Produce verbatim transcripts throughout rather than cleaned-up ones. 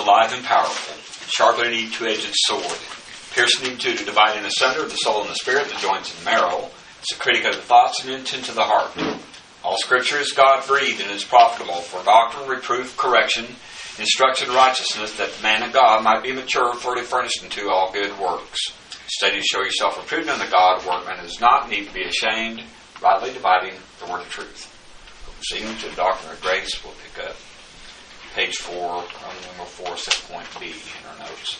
alive and powerful, sharper than any two-edged sword, piercing into to divide in asunder the soul and the spirit, the joints and marrow. It's a critic of the thoughts and intent of the heart. All Scripture is God-breathed and is profitable for doctrine, reproof, correction, instruction in righteousness, that the man of God might be mature, thoroughly furnished unto all good works. Study to show yourself approved unto God, workman does not need to be ashamed, rightly dividing the word of truth. Proceeding to the doctrine of grace, we'll pick up page four, Roman number four, subpoint B in our notes.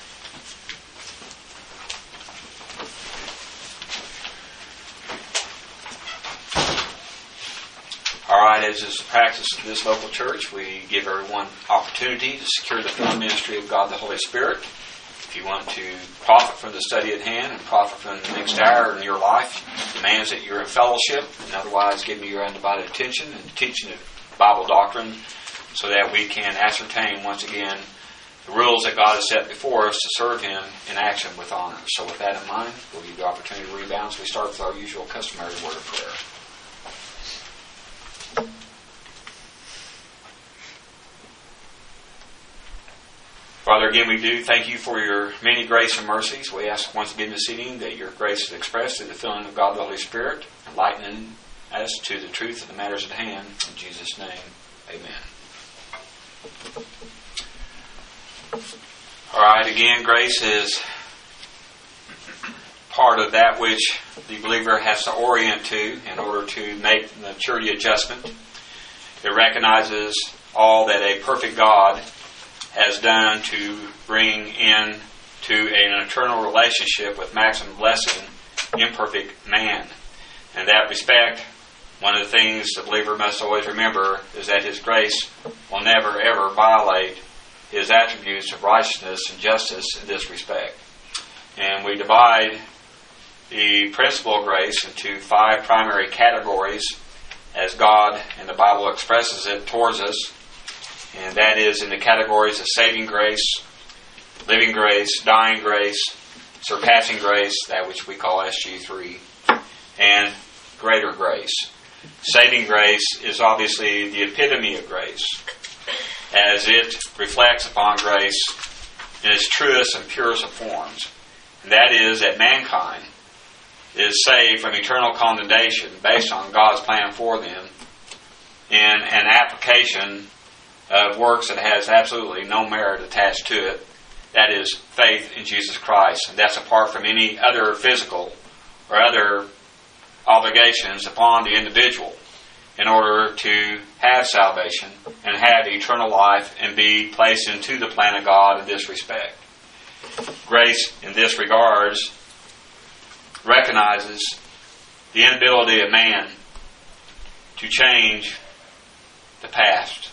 All right, as is the practice of this local church, we give everyone opportunity to secure the full ministry of God the Holy Spirit. If you want to profit from the study at hand and profit from the next hour in your life, demands that you're in fellowship and otherwise give me your undivided attention and teaching of Bible doctrine so that we can ascertain once again the rules that God has set before us to serve Him in action with honor. So with that in mind, we'll give you the opportunity to rebound. So we start with our usual customary word of prayer. Father, again, we do thank you for your many grace and mercies. We ask once again this evening that your grace is expressed through the filling of God the Holy Spirit, enlightening us to the truth of the matters at hand. In Jesus' name, amen. All right, again, grace is part of that which the believer has to orient to in order to make the maturity adjustment. It recognizes all that a perfect God has done to bring in to an eternal relationship with maximum blessing imperfect man. In that respect, one of the things the believer must always remember is that his grace will never ever violate his attributes of righteousness and justice in this respect. And we divide the principle of grace into five primary categories as God and the Bible expresses it towards us. And that is in the categories of saving grace, living grace, dying grace, surpassing grace, that which we call S G three, and greater grace. Saving grace is obviously the epitome of grace, as it reflects upon grace in its truest and purest of forms. And that is that mankind is saved from eternal condemnation based on God's plan for them in an application of works that has absolutely no merit attached to it. That is faith in Jesus Christ. And that's apart from any other physical or other obligations upon the individual in order to have salvation and have eternal life and be placed into the plan of God in this respect. Grace in this regards recognizes the inability of man to change the past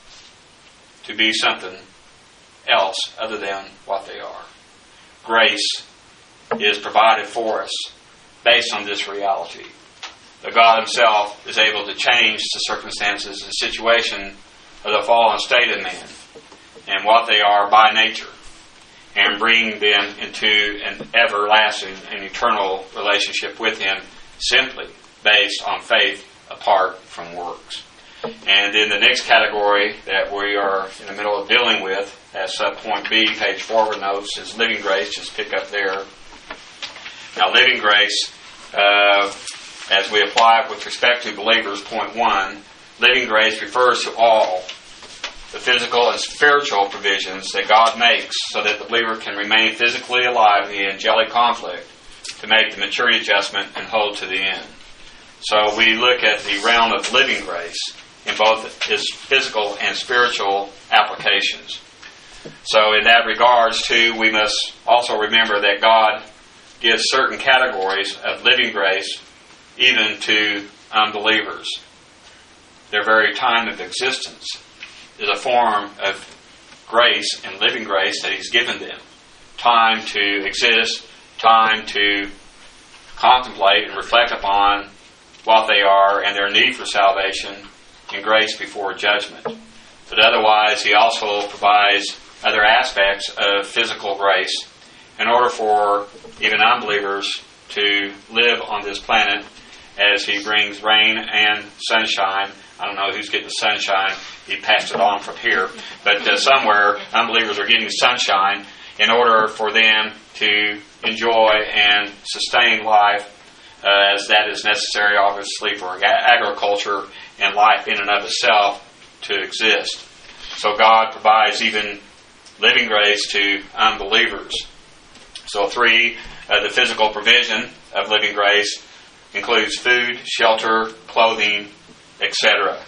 to be something else other than what they are. Grace is provided for us based on this reality. That God Himself is able to change the circumstances and situation of the fallen state of man and what they are by nature, and bring them into an everlasting and eternal relationship with Him simply based on faith apart from works. And in the next category that we are in the middle of dealing with, as subpoint B, page forward notes, is living grace. Just pick up there. Now, living grace, uh, as we apply it with respect to believers, point one, living grace refers to all the physical and spiritual provisions that God makes so that the believer can remain physically alive in the angelic conflict to make the maturity adjustment and hold to the end. So we look at the realm of living grace in both its physical and spiritual applications. So in that regards, too, we must also remember that God gives certain categories of living grace even to unbelievers. Their very time of existence is a form of grace and living grace that He's given them. Time to exist, time to contemplate and reflect upon what they are and their need for salvation and grace before judgment. But otherwise, He also provides other aspects of physical grace in order for even unbelievers to live on this planet as He brings rain and sunshine. I don't know who's getting the sunshine. He passed it on from here. But uh, somewhere, unbelievers are getting sunshine in order for them to enjoy and sustain life, uh, as that is necessary, obviously, for agriculture and life in and of itself to exist. So God provides even living grace to unbelievers. So three, uh, the physical provision of living grace includes food, shelter, clothing, et cetera.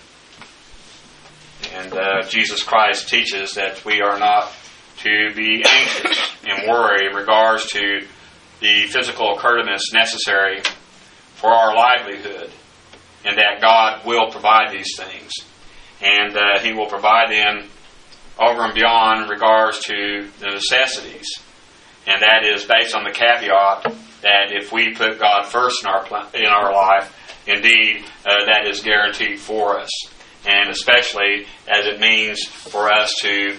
And uh, Jesus Christ teaches that we are not to be anxious and worry in regards to the physical accoutrements necessary for our livelihood, and that God will provide these things. And uh, He will provide them over and beyond in regards to the necessities. And that is based on the caveat that if we put God first in our in our life, indeed, uh, that is guaranteed for us. And especially as it means for us to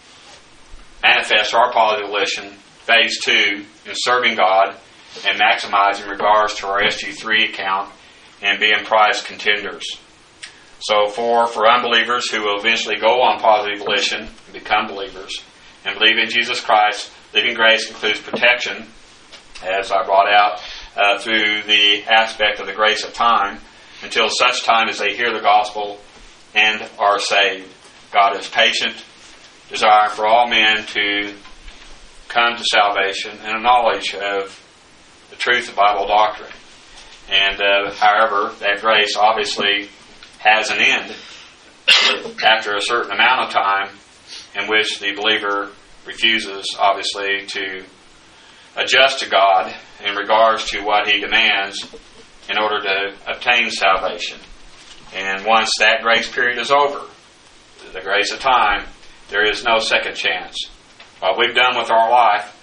manifest our positive volition, phase two, in serving God and maximizing in regards to our S G three account and being prize contenders. So for, for unbelievers who will eventually go on positive volition and become believers and believe in Jesus Christ, living grace includes protection, as I brought out, uh, through the aspect of the grace of time, until such time as they hear the gospel and are saved. God is patient, desiring for all men to come to salvation and a knowledge of the truth of Bible doctrine. And uh, however, that grace obviously has an end after a certain amount of time in which the believer refuses, obviously, to adjust to God in regards to what He demands in order to obtain salvation. And once that grace period is over, the grace of time, there is no second chance. What we've done with our life,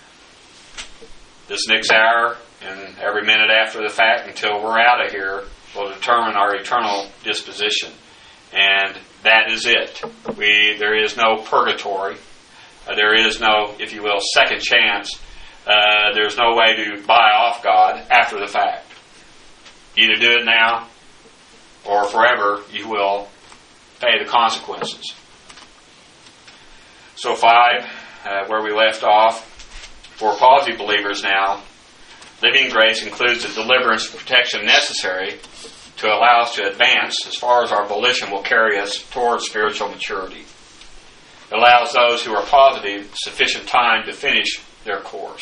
this next hour and every minute after the fact until we're out of here, will determine our eternal disposition. And that is it. We There is no purgatory. Uh, there is no, if you will, second chance. Uh, there's no way to buy off God after the fact. Either do it now, or forever you will pay the consequences. So five, uh, where we left off, for positive believers now, living grace includes the deliverance and protection necessary to allow us to advance as far as our volition will carry us towards spiritual maturity. It allows those who are positive sufficient time to finish their course.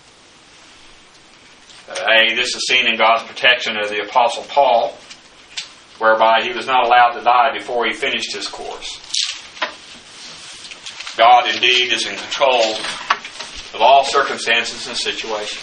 Uh, A, this is seen in God's protection of the Apostle Paul, whereby he was not allowed to die before he finished his course. God indeed is in control of all circumstances and situations.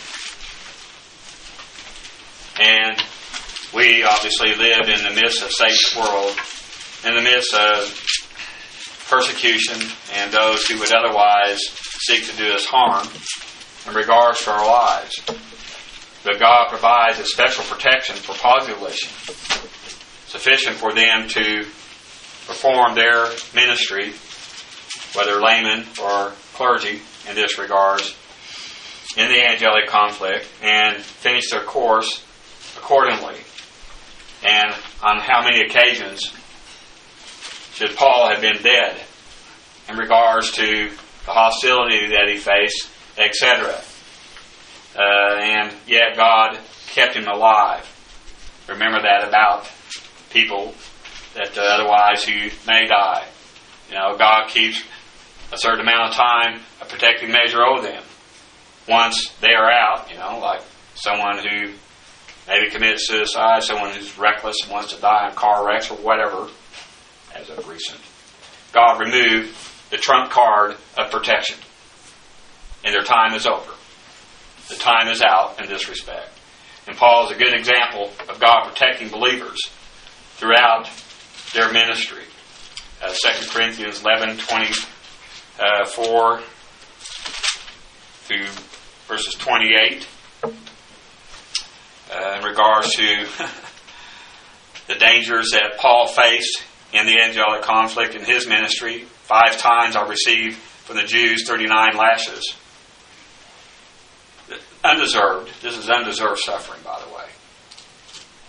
And we obviously live in the midst of Satan's world, in the midst of persecution and those who would otherwise seek to do us harm in regards to our lives. But God provides a special protection for positive volition, sufficient for them to perform their ministry, whether laymen or clergy in this regards, in the angelic conflict, and finish their course accordingly. And on how many occasions should Paul have been dead in regards to the hostility that he faced, et cetera. Uh, and yet God kept him alive. Remember that about people that uh, otherwise who may die. You know, God keeps a certain amount of time, a protecting measure over them. Once they are out, you know, like someone who maybe commits suicide, someone who's reckless and wants to die in car wrecks or whatever, as of recent, God removed the trump card of protection. And their time is over. The time is out in this respect. And Paul is a good example of God protecting believers throughout their ministry. Uh, Second Corinthians eleven twenty-four through verses twenty-eight. Uh, in regards to the dangers that Paul faced in the angelic conflict in his ministry. Five times I received from the Jews thirty-nine lashes. Undeserved. This is undeserved suffering, by the way.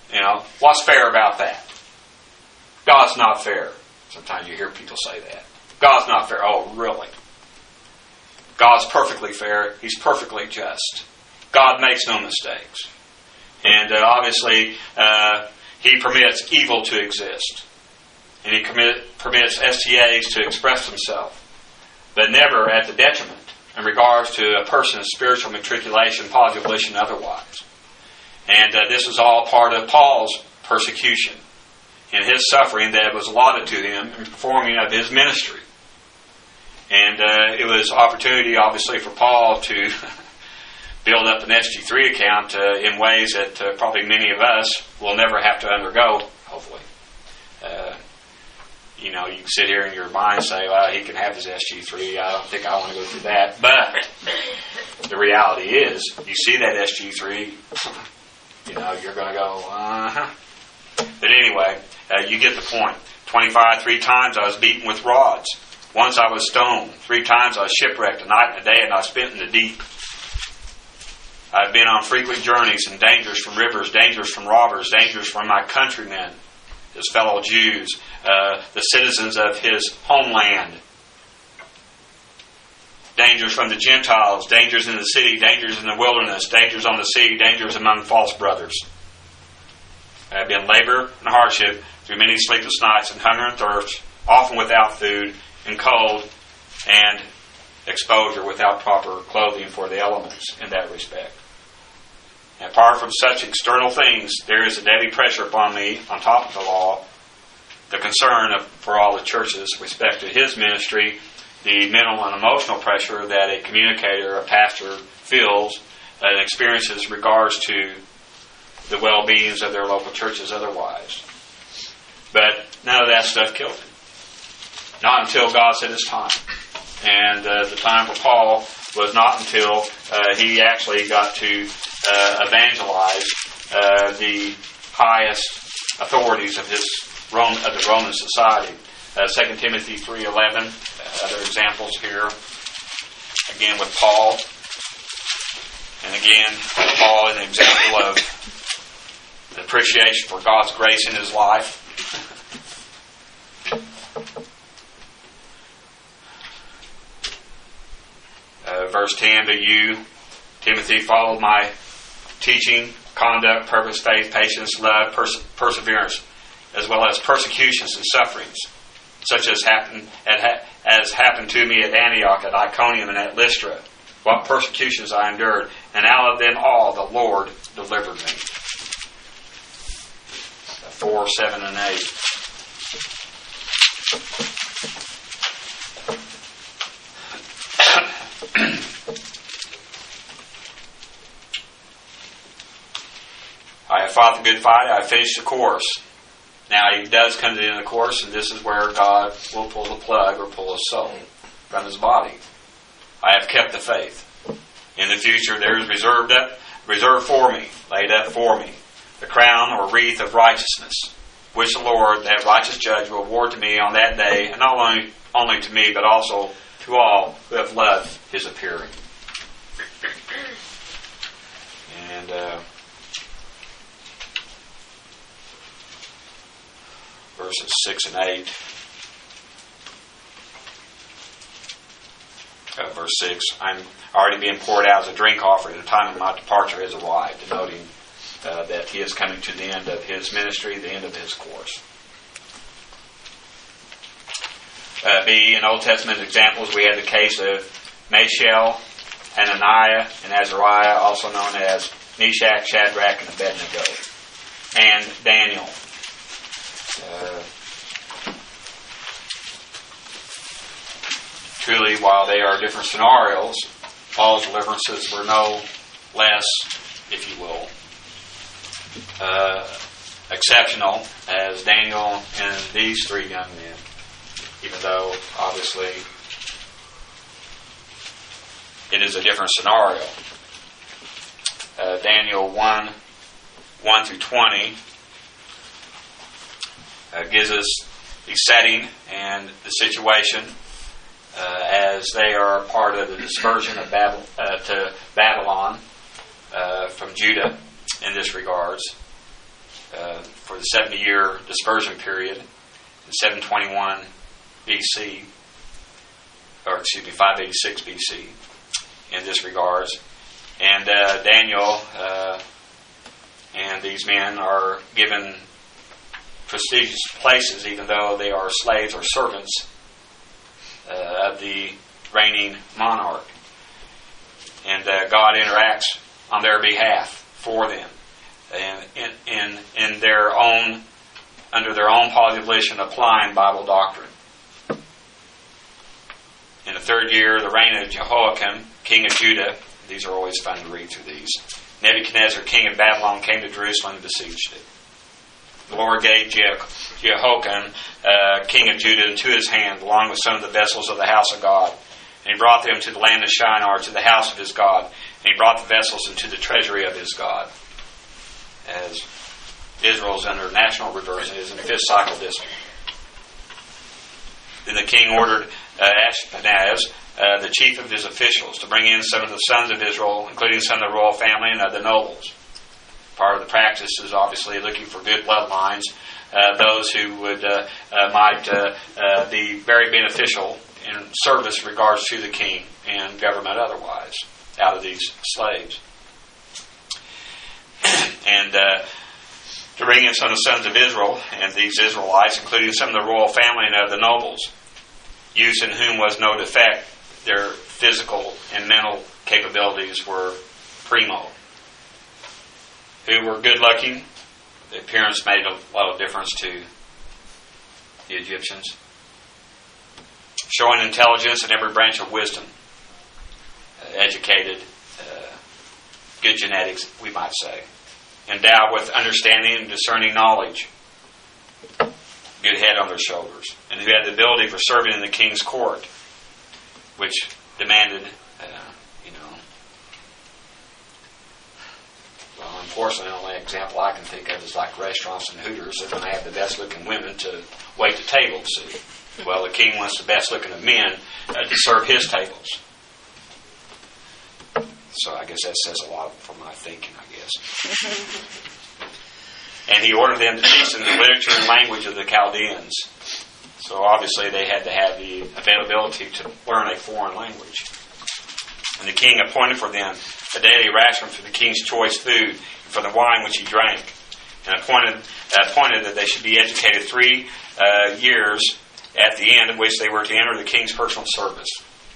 You know, what's fair about that? God's not fair. Sometimes you hear people say that. God's not fair. Oh, really? God's perfectly fair. He's perfectly just. God makes no mistakes. And uh, obviously, uh, He permits evil to exist. And He commit, permits S T As to express themselves. But never at the detriment in regards to a person's spiritual matriculation, positive volition, otherwise. And uh, this was all part of Paul's persecution and his suffering that was allotted to him in performing of his ministry. And uh, it was opportunity, obviously, for Paul to build up an S G three account uh, in ways that uh, probably many of us will never have to undergo, hopefully. Uh, you know, you can sit here in your mind and say, well, he can have his S G three. I don't think I want to go through that. But the reality is, you see that S G three, you know, you're going to go, uh-huh. But anyway, uh, you get the point. twenty-five, three times I was beaten with rods. Once I was stoned. Three times I was shipwrecked. A night and a day and I spent in the deep. I've been on frequent journeys and dangers from rivers, dangers from robbers, dangers from my countrymen, his fellow Jews, uh, the citizens of his homeland. Dangers from the Gentiles, dangers in the city, dangers in the wilderness, dangers on the sea, dangers among false brothers. I have been labor and hardship through many sleepless nights and hunger and thirst, often without food and cold, and exposure without proper clothing for the elements in that respect. And apart from such external things, there is a daily pressure upon me, on top of the law, the concern of, for all the churches with respect to his ministry, the mental and emotional pressure that a communicator, a pastor, feels and experiences in regards to the well-beings of their local churches otherwise. But none of that stuff killed him. Not until God said it's time. And uh, the time for Paul was not until uh, he actually got to uh, evangelize uh, the highest authorities of his Rome, of the Roman society. Uh, Second Timothy three eleven, uh, other examples here. Again with Paul. And again, Paul is an example of the appreciation for God's grace in his life. Uh, verse ten, to you, Timothy, follow my teaching, conduct, purpose, faith, patience, love, perse- perseverance, as well as persecutions and sufferings, such as happened as happened to me at Antioch, at Iconium, and at Lystra. What persecutions I endured, and out of them all the Lord delivered me. Four, seven, and eight. I have fought the good fight. I have finished the course. Now he does come to the end of the course, and this is where God will pull the plug or pull his soul from his body. I have kept the faith. In the future there is reserved up, reserved for me, laid up for me, the crown or wreath of righteousness, which the Lord, that righteous judge, will award to me on that day, and not only, only to me, but also to all who have loved his appearing. And uh, verses six and eight. Uh, verse six, I'm already being poured out as a drink offering. The time of my departure has arrived, denoting uh, that he is coming to the end of his ministry, the end of his course. Uh, B, in Old Testament examples, we have the case of Mishael, Hananiah, and Azariah, also known as Meshach, Shadrach, and Abednego, and Daniel. Uh, truly, while they are different scenarios, Paul's deliverances were no less, if you will, uh, exceptional as Daniel and these three young men, even though, obviously, it is a different scenario. Uh, Daniel one, one through twenty uh, gives us the setting and the situation uh, as they are part of the dispersion of Babel, uh, to Babylon uh, from Judah in this regards. uh, for the seventy-year dispersion period in seven twenty-one B C, or excuse me, five eighty-six B C in this regards. And uh, Daniel uh, and these men are given prestigious places, even though they are slaves or servants uh, of the reigning monarch. And uh, God interacts on their behalf for them, and in, in in their own under their own volition, applying Bible doctrine. In the third year of the reign of Jehoiakim, king of Judah, these are always fun to read through these, Nebuchadnezzar, king of Babylon, came to Jerusalem and besieged it. The Lord gave Je- Jehoiakim, uh, king of Judah, into his hand, along with some of the vessels of the house of God. And he brought them to the land of Shinar, to the house of his God. And he brought the vessels into the treasury of his God. As Israel's under national reversion is in the fifth cycle district. Then the king ordered uh, Ashpenaz, uh, the chief of his officials, to bring in some of the sons of Israel, including some of the royal family and other nobles. Part of the practice is obviously looking for good bloodlines, uh, those who would uh, uh, might uh, uh, be very beneficial in service regards to the king and government otherwise, out of these slaves. And uh, to bring in some of the sons of Israel, and these Israelites, including some of the royal family and of the nobles, use in whom was no defect, their physical and mental capabilities were primo. Who were good looking, the appearance made a lot of difference to the Egyptians. Showing intelligence in every branch of wisdom, uh, educated, uh, good genetics, we might say. Endowed with understanding and discerning knowledge, good head on their shoulders, and who had the ability for serving in the king's court, which demanded, uh, you know, well, unfortunately, the only example I can think of is like restaurants and Hooters. They're going to have the best-looking women to wait the tables. Well, the king wants the best-looking of men uh, to serve his tables. So I guess that says a lot for my thinking, I guess. And he ordered them to teach them the literature and language of the Chaldeans. So obviously they had to have the availability to learn a foreign language. And the king appointed for them a daily ration for the king's choice food and for the wine which he drank. And appointed, uh, appointed that they should be educated three uh, years, at the end of which they were to enter the king's personal service.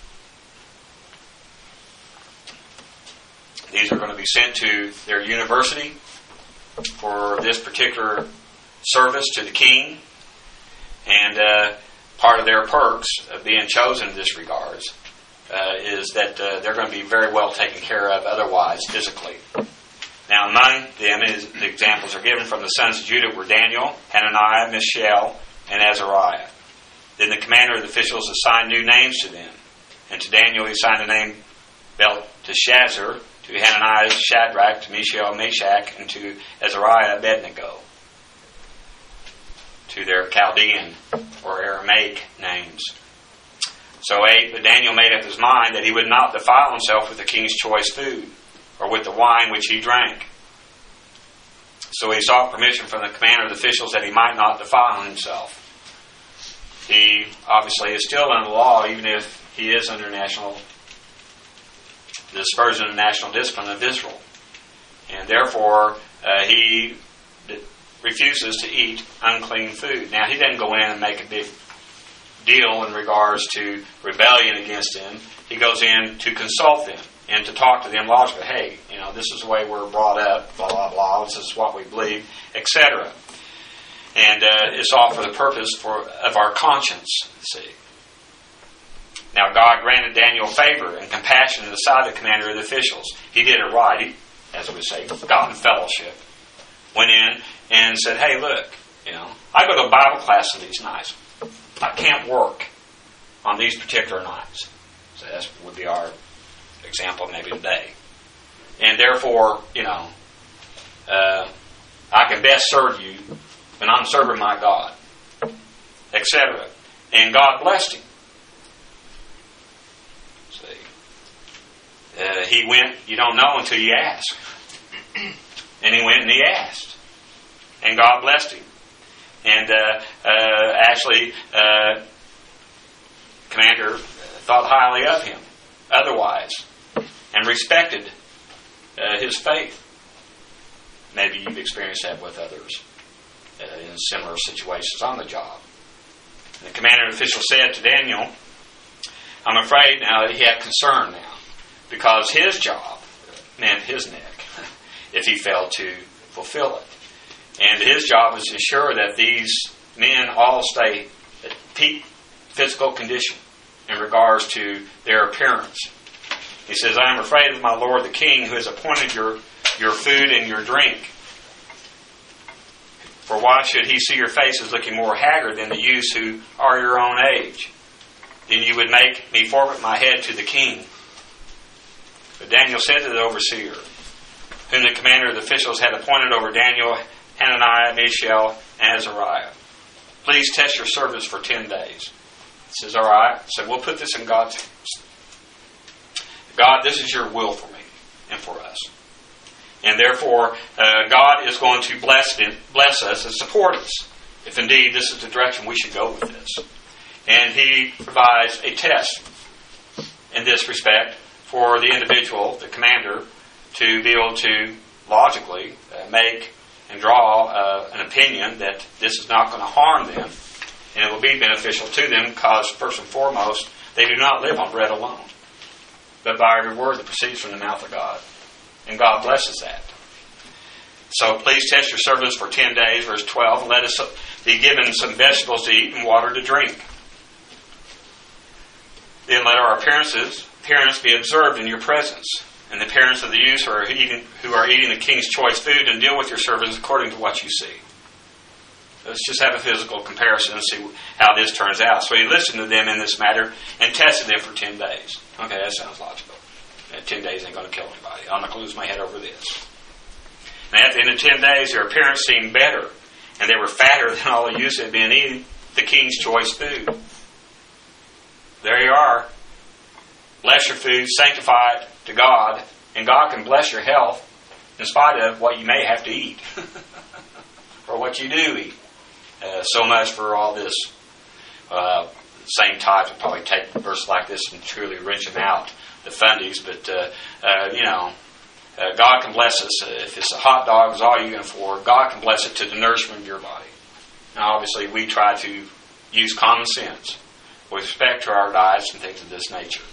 These are going to be sent to their university for this particular service to the king. And uh, part of their perks of being chosen in this regards uh, is that uh, they're going to be very well taken care of otherwise, physically. Now, among them, is, the examples are given from the sons of Judah were Daniel, Hananiah, Mishael, and Azariah. Then the commander of the officials assigned new names to them. And to Daniel he assigned the name Belteshazzar, to Hananiah Shadrach, to Mishael Meshach, and to Azariah Abednego, to their Chaldean or Aramaic names. So eight, but Daniel made up his mind that he would not defile himself with the king's choice food, or with the wine which he drank. So he sought permission from the commander of the officials that he might not defile himself. He obviously is still under the law, even if he is under national the dispersion of national discipline of Israel. And therefore, uh, he d- refuses to eat unclean food. Now, he doesn't go in and make a big deal in regards to rebellion against them. He goes in to consult them and to talk to them logically. Hey, you know, this is the way we're brought up, blah, blah, blah, this is what we believe, et cetera. And uh, it's all for the purpose for of our conscience, see. Now, God granted Daniel favor and compassion in the sight of the commander of the officials. He did it right. He, as we say, got in fellowship. Went in and said, hey, look, you know, I go to Bible class on these nights. I can't work on these particular nights. So that would be our example maybe today. And therefore, you know, uh, I can best serve you when I'm serving my God, et cetera. And God blessed him. Uh, he went, you don't know until you ask. And he went and he asked. And and God blessed him. And uh, uh, actually, uh, commander thought highly of him otherwise and respected uh, his faith. Maybe you've experienced that with others uh, in similar situations on the job. And the commanding official said to Daniel, I'm afraid now that he had concern now, because his job meant his neck if he failed to fulfill it. And his job was to ensure that these men all stay at peak physical condition in regards to their appearance. He says, I am afraid of my lord the king, who has appointed your, your food and your drink. For why should he see your faces looking more haggard than the youths who are your own age? Then you would make me forfeit my head to the king. But Daniel said to the overseer, whom the commander of the officials had appointed over Daniel, Hananiah, Mishael, and Azariah, please test your servants for ten days. He says, all right. So we'll put this in God's hands. God, this is your will for me and for us. And therefore, uh, God is going to bless, them, bless us and support us, if indeed this is the direction we should go with this. And he provides a test in this respect for the individual, the commander, to be able to logically uh, make and draw uh, an opinion that this is not going to harm them, and it will be beneficial to them because, first and foremost, they do not live on bread alone, but by every word that proceeds from the mouth of God. And God blesses that. So please test your servants for ten days, verse twelve, and let us be given some vegetables to eat and water to drink. Then let our appearances appearance be observed in your presence, and the appearance of the youths who are eating, who are eating the king's choice food, and deal with your servants according to what you see. Let's just have a physical comparison and see how this turns out. So he listened to them in this matter and tested them for ten days. Okay, that sounds logical. ten days ain't going to kill anybody. I'm not going to lose my head over this. And at the end of ten days, their appearance seemed better, and they were fatter than all the youths had been eating the king's choice food. There you are. Bless your food, sanctify it to God, and God can bless your health in spite of what you may have to eat or what you do eat. Uh, so much for all this. Uh, same type would probably take a verse like this and truly wrench them out, the fundies, but uh, uh, you know, uh, God can bless us. Uh, if it's a hot dog is all you can afford, God can bless it to the nourishment of your body. Now, obviously, we try to use common sense with respect to our diets and things of this nature.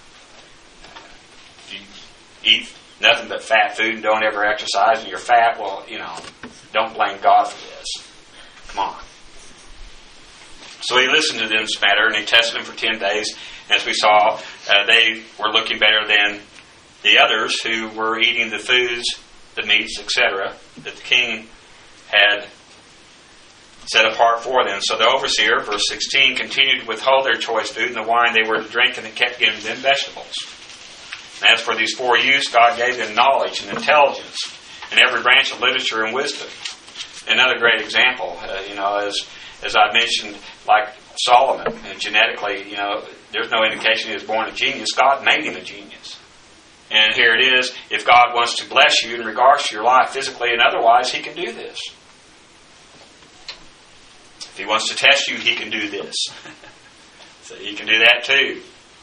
If you eat nothing but fat food and don't ever exercise and you're fat, well, you know, don't blame God for this. Come on. So he listened to them this matter, and he tested them for ten days. As we saw, uh, they were looking better than the others who were eating the foods, the meats, et cetera, that the king had set apart for them. So the overseer, verse sixteen, continued to withhold their choice food and the wine they were to drink, and they kept giving them vegetables. And as for these four youths, God gave them knowledge and intelligence in every branch of literature and wisdom. Another great example, uh, you know, as as I mentioned, like Solomon, and genetically, you know, there's no indication he was born a genius. God made him a genius. And here it is, if God wants to bless you in regards to your life physically and otherwise, he can do this. If he wants to test you, he can do this. So he can do that too.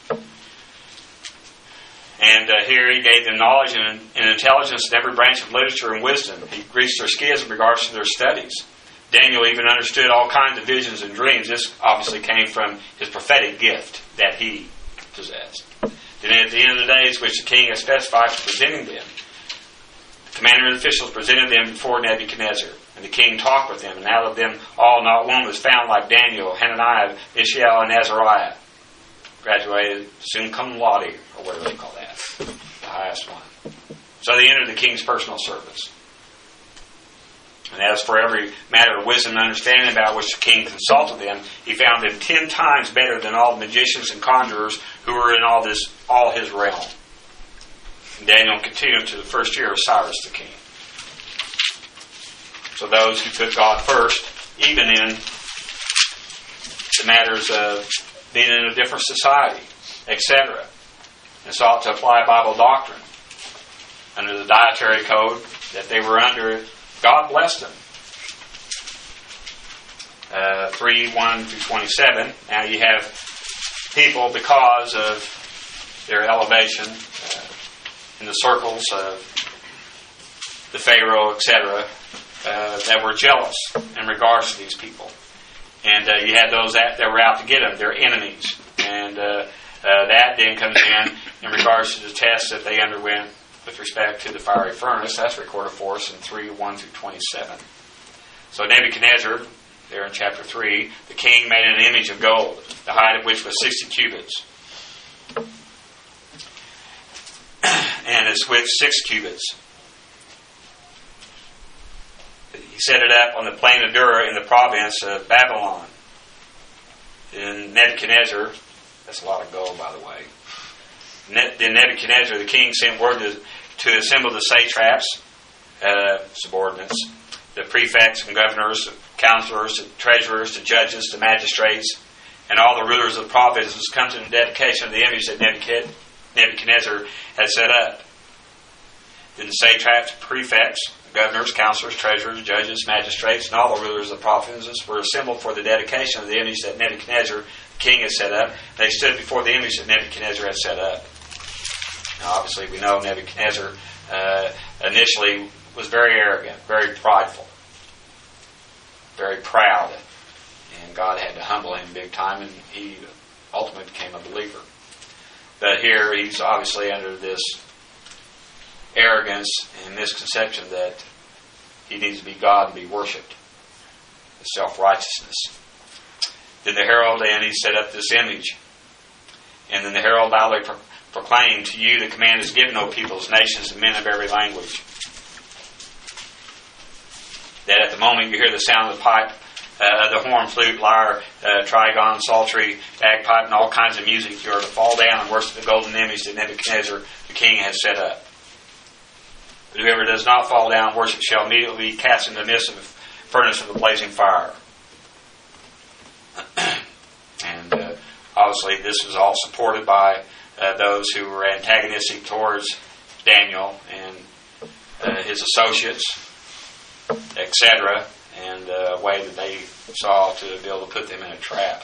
And uh, here he gave them knowledge and, and intelligence in every branch of literature and wisdom. He greased their skids in regards to their studies. Daniel even understood all kinds of visions and dreams. This obviously came from his prophetic gift that he possessed. Then at the end of the days which the king had specified for presenting them, the commander and officials presented them before Nebuchadnezzar. And the king talked with them, and out of them all not one was found like Daniel, Hananiah, Mishael, and Azariah. Graduated summa cum laude, or whatever they call that, the highest one. So they entered the king's personal service. And as for every matter of wisdom and understanding about which the king consulted them, he found them ten times better than all the magicians and conjurers who were in all this, all his realm. And Daniel continued to the first year of Cyrus the king. So those who put God first, even in the matters of being in a different society, et cetera, and sought to apply Bible doctrine under the dietary code that they were under, God blessed them. uh, three, one through twenty-seven. Now you have people, because of their elevation uh, in the circles of the Pharaoh, et cetera, uh, that were jealous in regards to these people. And uh, you had those that, that were out to get them, their enemies. And uh, uh, that then comes in in regards to the tests that they underwent with respect to the fiery furnace. That's recorded for us in three, one through twenty-seven. So Nebuchadnezzar, there in chapter three, the king made an image of gold, the height of which was sixty cubits. And its width six cubits. He set it up on the plain of Dura in the province of Babylon. Then Nebuchadnezzar, that's a lot of gold, by the way. Then Nebuchadnezzar, the king, sent word to, to assemble the satraps, uh, subordinates, the prefects and governors, the counselors, the treasurers, the judges, the magistrates, and all the rulers of the provinces come to the dedication of the image that Nebuchadnezzar had set up. Then the satraps, prefects, governors, counselors, treasurers, judges, magistrates, and all the rulers of the provinces were assembled for the dedication of the image that Nebuchadnezzar, the king, had set up. They stood before the image that Nebuchadnezzar had set up. Now, obviously, we know Nebuchadnezzar uh, initially was very arrogant, very prideful, very proud, and God had to humble him big time, and he ultimately became a believer. But here, he's obviously under this arrogance and misconception that he needs to be God and be worshipped. The self-righteousness. Then the herald and he set up this image. And then the herald loudly pro- proclaimed, "To you the command is given, O peoples, nations, and men of every language, that at the moment you hear the sound of the pipe, uh, the horn, flute, lyre, uh, trigon, psaltery, bagpipe, and all kinds of music, you are to fall down and worship the golden image that Nebuchadnezzar the king has set up. But whoever does not fall down and worship shall immediately be cast into the midst of the furnace of the blazing fire." And uh, obviously this was all supported by uh, those who were antagonistic towards Daniel and uh, his associates, et cetera, and uh, a way that they saw to be able to put them in a trap.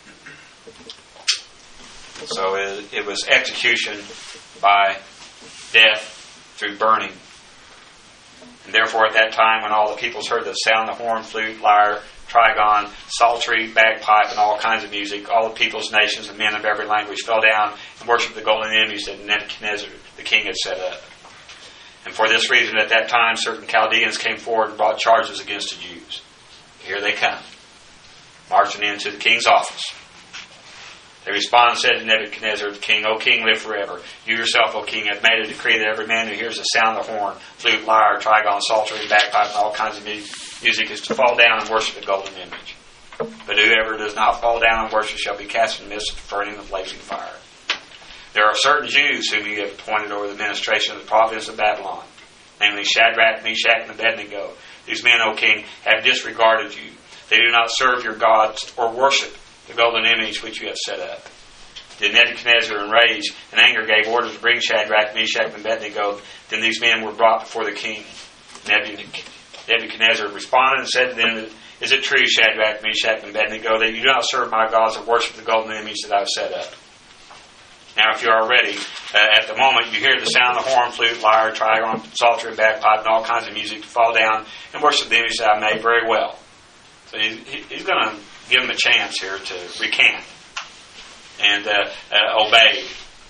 So it, it was execution by death through burning. And therefore, at that time, when all the peoples heard the sound of the horn, flute, lyre, trigon, psaltery, bagpipe, and all kinds of music, all the peoples, nations, and men of every language fell down and worshipped the golden image that Nebuchadnezzar the king had set up. And for this reason, at that time, certain Chaldeans came forward and brought charges against the Jews. Here they come, marching into the king's office. They responded and said to Nebuchadnezzar the king, "O king, live forever. You yourself, O king, have made a decree that every man who hears the sound of the horn, flute, lyre, trigon, psaltery, bagpipe, and all kinds of music is to fall down and worship the golden image. But whoever does not fall down and worship shall be cast in the midst of the burning of blazing fire. There are certain Jews whom you have appointed over the administration of the province of Babylon, namely Shadrach, Meshach, and Abednego. These men, O king, have disregarded you. They do not serve your gods or worship the golden image which you have set up." Then Nebuchadnezzar, in rage and anger, gave orders to bring Shadrach, Meshach, and Abednego. Then these men were brought before the king. Nebuchadnezzar responded and said to them, "Is it true, Shadrach, Meshach, and Abednego, that you do not serve my gods or worship the golden image that I have set up? Now, if you are ready, uh, at the moment you hear the sound of the horn, flute, lyre, trigon, psaltery, bagpipe, and all kinds of music, to fall down and worship the image that I made very well." So he's, he's going to give them a chance here to recant and uh, uh, obey.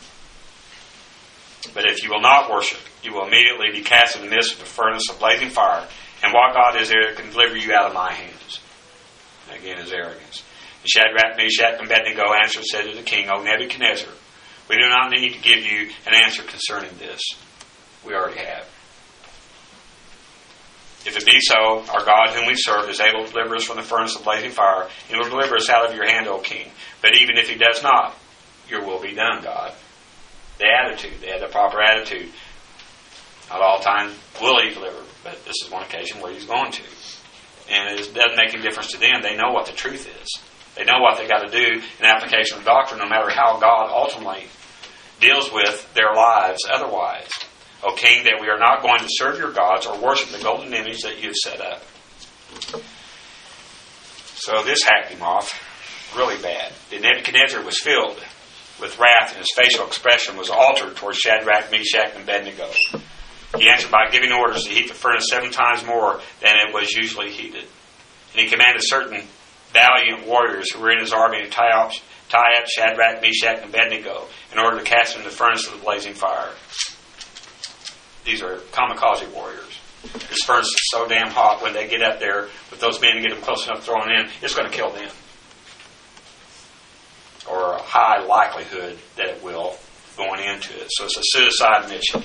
"But if you will not worship, you will immediately be cast in the midst of a furnace of blazing fire. And what God is there that can deliver you out of my hands?" And again, his arrogance. And Shadrach, Meshach, and Abednego answered and said to the king, "O Nebuchadnezzar, we do not need to give you an answer concerning this. We already have. If it be so, our God whom we serve is able to deliver us from the furnace of blazing fire, and he will deliver us out of your hand, O king. But even if he does not, your will be done, God." The attitude, they had the proper attitude. Not all time will he deliver, but this is one occasion where he's going to. And it doesn't make any difference to them. They know what the truth is. They know what they got to do in application of doctrine, no matter how God ultimately deals with their lives otherwise. "O king, that we are not going to serve your gods or worship the golden image that you have set up." So this hacked him off really bad. Then Nebuchadnezzar was filled with wrath, and his facial expression was altered towards Shadrach, Meshach, and Abednego. He answered by giving orders to heat the furnace seven times more than it was usually heated. And he commanded certain valiant warriors who were in his army to tie up, tie up Shadrach, Meshach, and Abednego in order to cast them in the furnace of the blazing fire. These are kamikaze warriors. This furnace is so damn hot, when they get up there with those men and get them close enough thrown in, it's going to kill them. Or a high likelihood that it will going into it. So it's a suicide mission.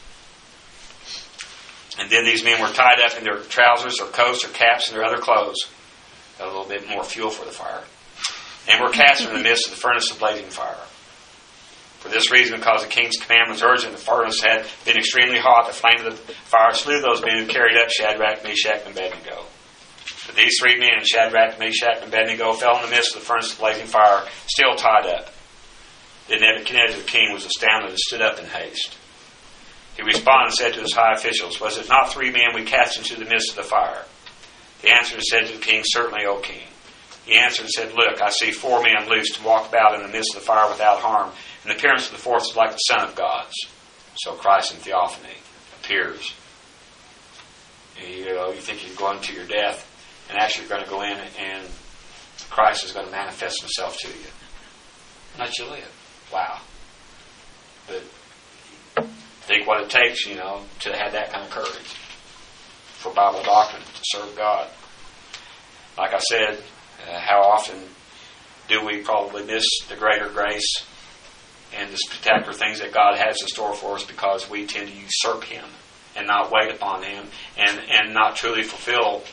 And then these men were tied up in their trousers or coats or caps and their other clothes. Got a little bit more fuel for the fire. And were cast in the midst of the furnace of blazing fire. For this reason, because the king's command was urgent, the furnace had been extremely hot, the flame of the fire slew those men who carried up Shadrach, Meshach, and Abednego. But these three men, Shadrach, Meshach, and Abednego, fell in the midst of the furnace of blazing fire, still tied up. Then Nebuchadnezzar the king was astounded and stood up in haste. He responded and said to his high officials, "Was it not three men we cast into the midst of the fire?" They answered and said to the king, "Certainly, O king." He answered and said, "Look, I see four men loose to walk about in the midst of the fire without harm, and the appearance of the fourth is like the Son of God's." So Christ in theophany appears. You know, you think you're going to your death, and actually you're going to go in and Christ is going to manifest himself to you. Let you live. Wow. But think what it takes, you know, to have that kind of courage for Bible doctrine, to serve God. Like I said, uh, how often do we probably miss the greater grace and the spectacular things that God has in store for us because we tend to usurp Him and not wait upon Him and, and not truly fulfill,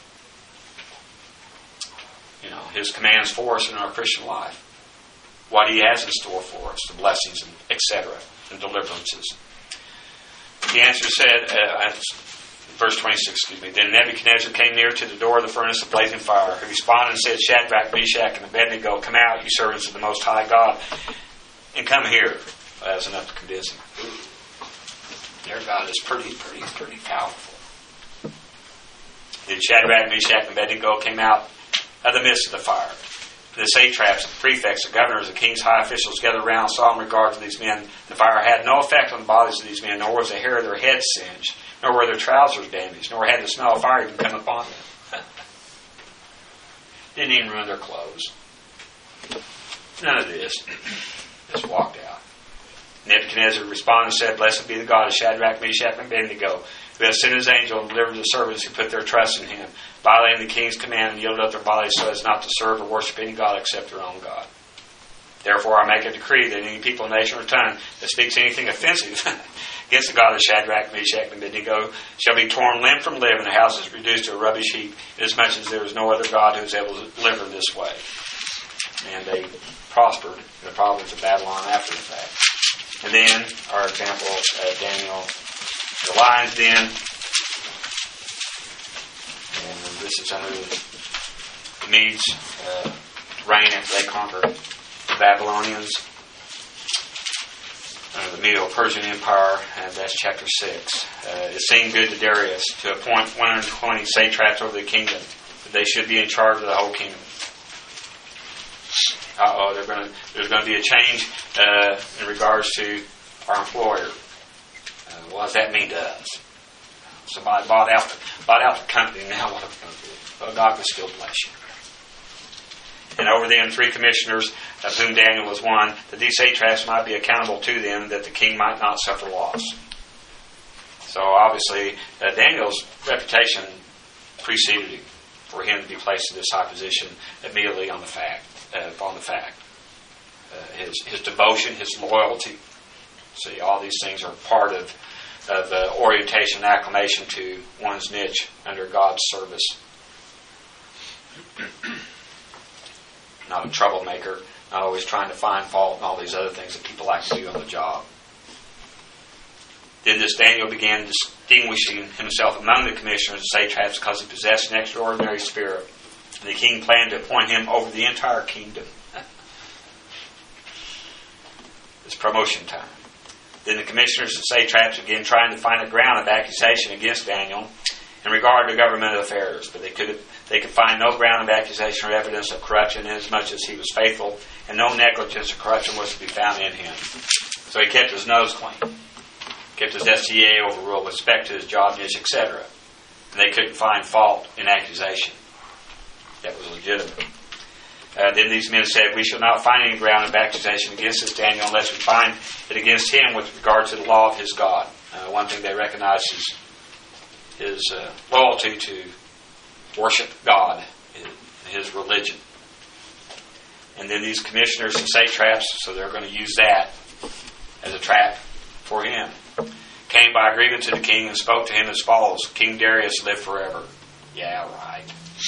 you know, His commands for us in our Christian life. What He has in store for us, the blessings, et cetera, and deliverances. The answer said, uh, verse twenty-six, excuse me, then Nebuchadnezzar came near to the door of the furnace of blazing fire. He responded and said, "Shadrach, Meshach, and Abednego, come out, you servants of the Most High God, and come here." Well, that was enough to convince him. Their God is pretty, pretty, pretty powerful. Then Shadrach, Meshach, and Abednego came out of the midst of the fire. The satraps, the prefects, the governors, the king's high officials gathered around and saw in regard to these men. The fire had no effect on the bodies of these men, nor was the hair of their heads singed, nor were their trousers damaged, nor had the smell of fire even come upon them. Didn't even ruin their clothes. None of this. Just walked out. Nebuchadnezzar responded and said, "Blessed be the God of Shadrach, Meshach, and Abednego, who has sent his angel and delivered the servants who put their trust in him, violating the king's command and yielded up their bodies so as not to serve or worship any God except their own God. Therefore I make a decree that any people, nation, or tongue that speaks anything offensive against the God of Shadrach, Meshach, and Abednego shall be torn limb from limb, and the house is reduced to a rubbish heap, inasmuch as there is no other God who is able to deliver this way." And they prospered in the province of Babylon after the fact. And then, our example, uh, Daniel, the lion's den. And this is under the Medes' uh, reign after they conquered the Babylonians. Under the Medo-Persian Empire, and that's chapter six. Uh, it seemed good to Darius to appoint one hundred twenty satraps over the kingdom, that they should be in charge of the whole kingdom. Uh-oh, they're gonna, there's going to be a change uh, in regards to our employer. Uh, what does that mean to us? Somebody bought out the, bought out the company, now what are we going to do? Well, God will still bless you. And over them three commissioners, of whom Daniel was one, that these satraps might be accountable to them, that the king might not suffer loss. So obviously, uh, Daniel's reputation preceded him for him to be placed in this high position immediately on the fact. Uh, upon the fact. Uh, his, his devotion, his loyalty. See, all these things are part of, of uh, orientation and acclamation to one's niche under God's service. Not a troublemaker, not always trying to find fault and all these other things that people like to do on the job. Then this Daniel began distinguishing himself among the commissioners and satraps because he possessed an extraordinary spirit. The king planned to appoint him over the entire kingdom. It's promotion time. Then the commissioners and satraps began trying to find a ground of accusation against Daniel, in regard to government affairs, but they could they could find no ground of accusation or evidence of corruption, inasmuch as he was faithful, and no negligence or corruption was to be found in him. So he kept his nose clean, kept his S T A overruled with respect to his job niche, et cetera. And they couldn't find fault in accusation that was legitimate. Uh, then these men said, "We shall not find any ground of accusation against this Daniel unless we find it against him with regard to the law of his God." Uh, one thing they recognized is his uh, loyalty to worship God, his religion. And then these commissioners and satraps, so they're going to use that as a trap for him, came by agreement to the king and spoke to him as follows: "King Darius live forever." Yeah, right.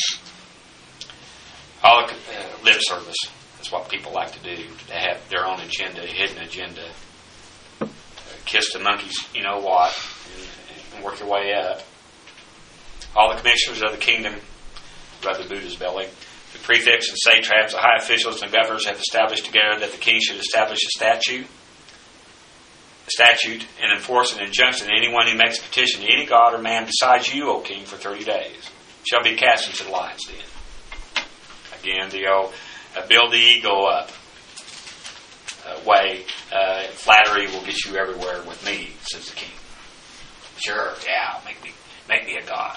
All the, uh, lip service. That's what people like to do. They have their own agenda, hidden agenda. Uh, kiss the monkeys, you know what, and, and work your way up. All the commissioners of the kingdom, rub the Buddha's belly, the prefects and satraps, the high officials and governors have established together that the king should establish a statute, a statute and enforce an injunction that anyone who makes a petition to any god or man besides you, O king, for thirty days shall be cast into the lion's den. Again, the old uh, build the ego up uh, way. Uh, flattery will get you everywhere with me, says the king. Sure, yeah, make me make me a god.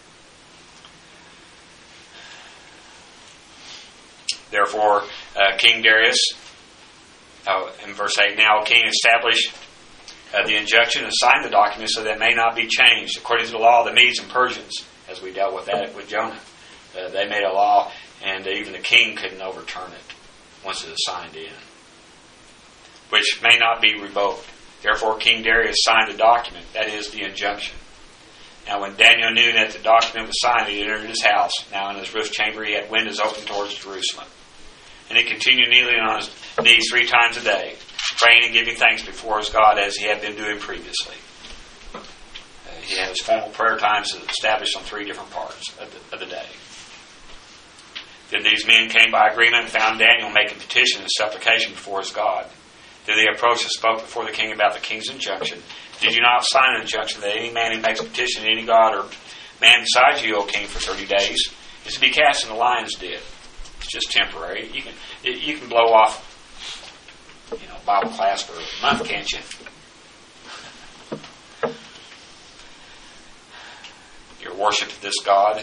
Therefore, uh, King Darius, uh, in verse eight, now King established uh, the injunction and signed the document so that it may not be changed according to the law of the Medes and Persians, as we dealt with that with Jonah. Uh, they made a law, and even the king couldn't overturn it once it is signed in, which may not be revoked. Therefore, King Darius signed the document, that is, the injunction. Now, when Daniel knew that the document was signed, he entered his house. Now, in his roof chamber, he had windows open towards Jerusalem. And he continued kneeling on his knees three times a day, praying and giving thanks before his God as he had been doing previously. Uh, he had his formal prayer times established on three different parts of the, of the day. Then these men came by agreement and found Daniel making petition and supplication before his God. Then they approached and spoke before the king about the king's injunction. Did you not sign an injunction that any man who makes a petition to any god or man besides you, O king, for thirty days, is to be cast in the lion's den? It's just temporary. You can you can blow off, you know, Bible class for a month, can't you? Your worship of this God.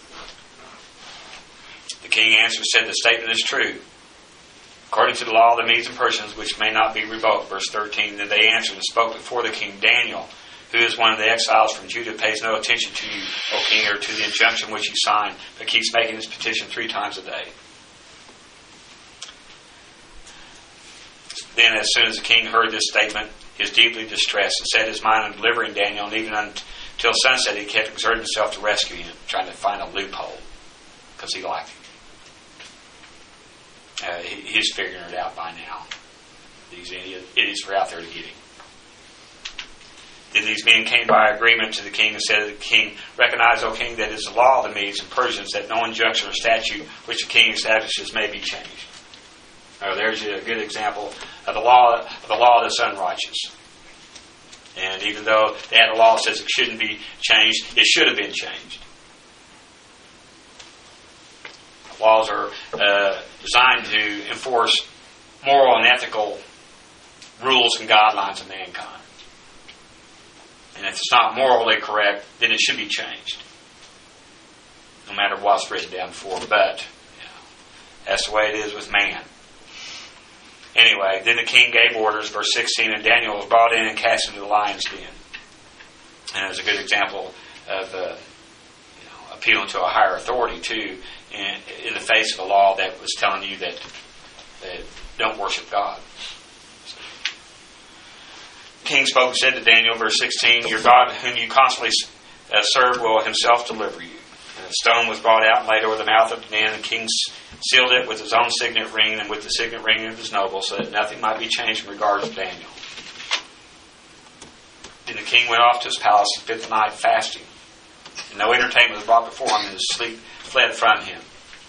The king answered, said, the statement is true, according to the law of the Medes and Persians, which may not be revoked. Verse thirteen, then they answered and spoke before the king. Daniel, who is one of the exiles from Judah, pays no attention to you, O king, or to the injunction which you signed, but keeps making his petition three times a day. Then, as soon as the king heard this statement, he was deeply distressed and set his mind on delivering Daniel, and even until sunset he kept exerting himself to rescue him, trying to find a loophole, because he liked him. Uh, he, he's figuring it out by now. These idiot, idiots were out there to get him. Then these men came by agreement to the king and said to the king, recognize, O king, that it is the law of the Medes and Persians that no injunction or statute which the king establishes may be changed. Now, there's a good example of the law of the law that's unrighteous. And even though they had a law that says it shouldn't be changed, it should have been changed. Laws are uh, designed to enforce moral and ethical rules and guidelines of mankind. And if it's not morally correct, then it should be changed, no matter what's written down for. But you know, that's the way it is with man. Anyway, then the king gave orders, verse sixteen, and Daniel was brought in and cast into the lion's den. And it's a good example of uh, you know, appealing to a higher authority, too, in, in the face of a law that was telling you that, that don't worship God. So, King spoke and said to Daniel, verse sixteen, your God whom you constantly uh, serve will himself deliver you. And a stone was brought out and laid over the mouth of the den, and the king sealed it with his own signet ring and with the signet ring of his nobles, so that nothing might be changed in regard to Daniel. Then the king went off to his palace and spent the night fasting. And no entertainment was brought before him, and his sleep fled from him.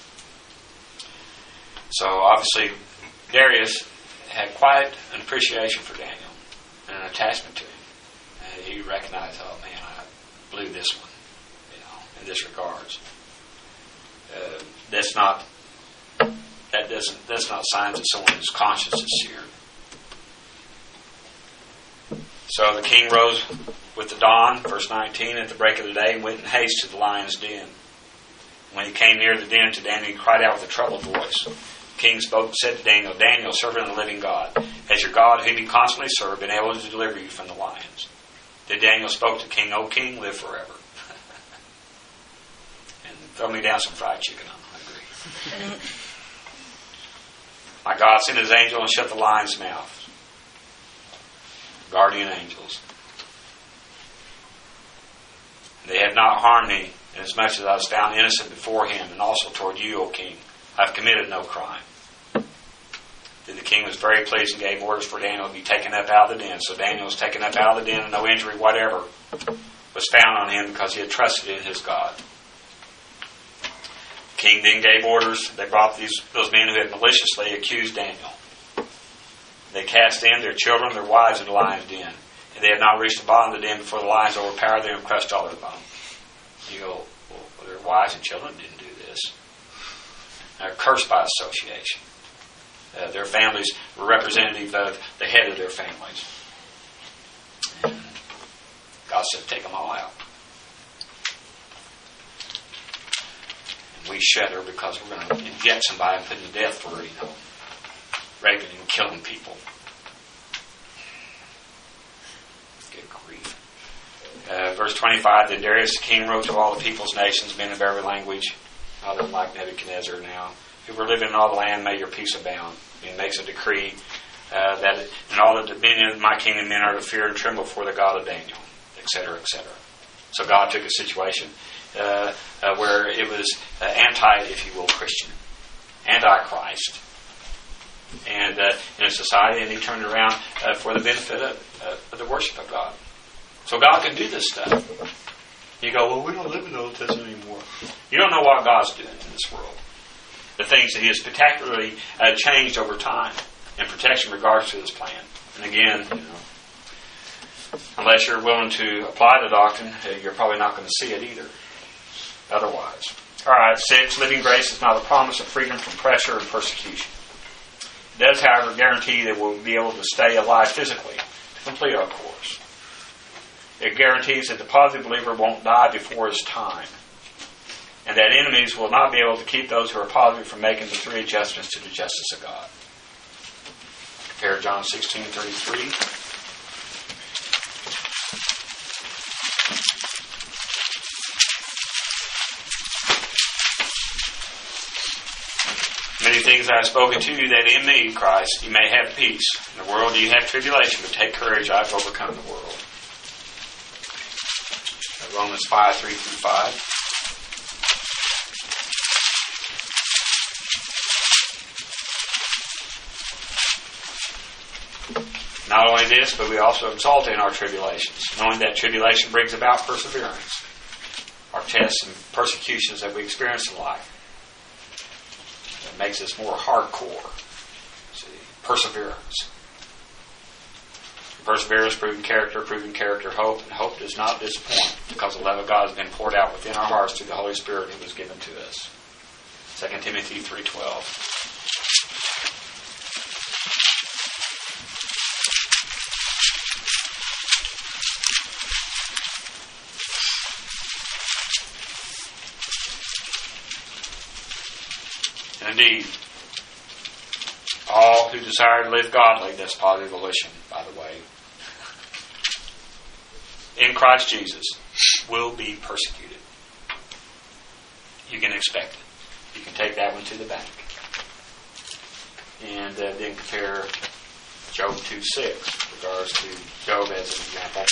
So obviously Darius had quite an appreciation for Daniel and an attachment to him. Uh, he recognized, oh man, I blew this one. in this regards. Uh, that's not that doesn't that's not signs that someone's conscience is seared. So the king rose with the dawn, verse nineteen, at the break of the day, and went in haste to the lion's den. When he came near the den to Daniel, he cried out with a troubled voice. The king spoke and said to Daniel, Daniel, servant of the living God, has your God, whom you constantly serve, been able to deliver you from the lions? Then Daniel spoke to the king, O king, live forever. And throw me down some fried chicken, I'm hungry. My God sent his angel and shut the lion's mouth. Guardian angels. They have not harmed me, inasmuch as I was found innocent before him, and also toward you, O king. I have committed no crime. Then the king was very pleased and gave orders for Daniel to be taken up out of the den. So Daniel was taken up out of the den, and no injury whatever was found on him, because he had trusted in his God. The king then gave orders. They brought these those men who had maliciously accused Daniel. They cast in their children, their wives, into the lion's den. And they had not reached the bottom of the den before the lions overpowered them and crushed all their bones. You go, well, their wives and children didn't do this. They're cursed by association. Uh, their families were representative of the head of their families. And God said, take them all out. And we shudder because we're going to get somebody and put them to death for, you know, raping and killing people. Good grief. Uh, verse twenty-five, then Darius the king wrote to all the peoples, nations, men of every language, other than like Nebuchadnezzar now, who were living in all the land, may your peace abound. He makes a decree uh, that in all the dominion of my kingdom men are to fear and tremble before the God of Daniel, et cetera, et cetera. So God took a situation uh, uh, where it was uh, anti, if you will, Christian, anti-Christ, and uh, in a society, and he turned it around uh, for the benefit of, uh, of the worship of God. So God can do this stuff. You go, well, we don't live in the Old Testament anymore. You don't know what God's doing in this world. The things that He has spectacularly uh, changed over time in protection in regards to His plan. And again, you know, unless you're willing to apply the doctrine, uh, you're probably not going to see it either. Otherwise. All right, six, living grace is not a promise of freedom from pressure and persecution. It does, however, guarantee that we'll be able to stay alive physically to complete our course. It guarantees that the positive believer won't die before his time, and that enemies will not be able to keep those who are positive from making the three adjustments to the justice of God. Compare John sixteen thirty-three. Many things I have spoken to you, that in me, Christ, you may have peace. In the world you have tribulation, but take courage, I have overcome the world. Romans five, three through five. Not only this, but we also exalt in our tribulations, knowing that tribulation brings about perseverance. Our tests and persecutions that we experience in life. It makes us more hardcore. See, perseverance. Perseverance, proven character, proven character, hope, and hope does not disappoint, because the love of God has been poured out within our hearts through the Holy Spirit who was given to us. Second Timothy three twelve. And indeed, all who desire to live godly, that's positive volition, by the way, in Christ Jesus, will be persecuted. You can expect it. You can take that one to the bank. And uh, then compare Job two six, with regards to Job as an example.